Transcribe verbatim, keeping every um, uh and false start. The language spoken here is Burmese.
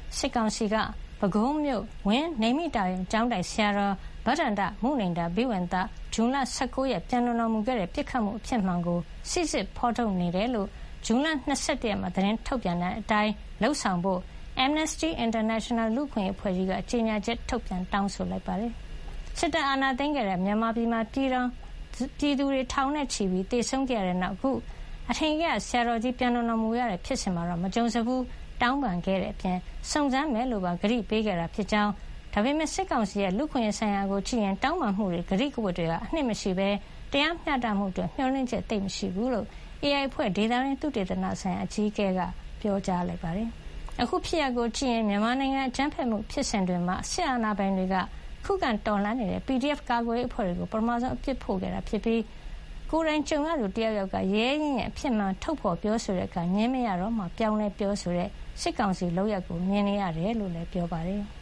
စစ်ကောင်စီကပဲခူးမြို့ဝင်းနေမိတာရုံကျောင်းတိုင်ဆရာတော်ဗဒ္ဒန္တမုနိန္ဒဘိဝန္တဇွန်လ၁၉ရက်ပြန်လွန်တော်မူခဲ့တဲ့ပြစ်ခတ်မှုအဖြစ်မှန်ကိုစစ်စစ်ဖော်ထုတ်နေတယ်လို့ဇွန်လ၂၁ရက်မှာသတင်းထုတ်ပြန်တဲ့အတိုင်းလှုပ်ဆောင်ဖို့ Amnesty International လူ့အခွင့်အရေးအဖွဲ့ကြီးကကြေညာချက်ထုတ်ပြန်တောင်းဆိုလိုက်ပါတယ်။စစ်တပ်အာဏာသိမ်းခဲ့တဲ့မြန်မာပြည်မှာပြည်တော်ပြည်သူတွေထောင်နဲ့ချီပြီးတေဆုံးခဲ့ရတဲ့နောက်အခုအထင်ကရဆရာတော်ကြီးပြန်လွန်တော်မူရတဲ့ဖြစ်စဉ်မှာတော့မကြုံစဘူးတောင်းပန်ခဲ့တဲ့အပြင်စုံစမ်းမယ်လို့ပါဂရုပေးခဲ့တာဖြစ်ကြောင်းဒါပေမဲ့စစ်ကောင်စီရဲ့လူခွင့်ရေးဆိုင်ရာကိုကြည့်ရင်တောင်းပန်မှုတွေဂရိကဝတ်တွေကအနှစ်မရှိဘဲတရားမျှတမှုတွေမျှော်လင့်ချက်သိပ်မရှိဘူးလို့ အေအိုင် အဖွဲ့ဒေသရင်းသုတေသနဆိုင်ရာအကြီးအကဲကပြောကြားလိုက်ပါတယ်။အခုဖြစ်ရပ်ကိုကြည့်ရင်မြန်မာနိုင်ငံအကြမ်းဖက်မှုဖြစ်စဉ်တွေမှာစစ်အာဏာပိုင်တွေကခုခံတော်လှန်နေတဲ့ ပီ ဒီ အက်ဖ် ကာကွယ်ရေးအဖွဲ့တွေကိုပထမဆုံးအပြစ်ဖို့ခဲ့တာဖြစ်ပြီးကိုယ်တိုင်ကြုံရသူတယောက်ယောက်ကရဲရင်းရဲ့အဖြစ်မှန်ထုတ်ဖော်ပြောဆိုတဲ့အခါငြင်းမရတော့မှပြောင်းလဲပြောဆိုတဲ့စစ်ကောင်စီလုပ်ရက်ကိုမြင်နေရတယ်လို့လည်းပြောပါတယ်။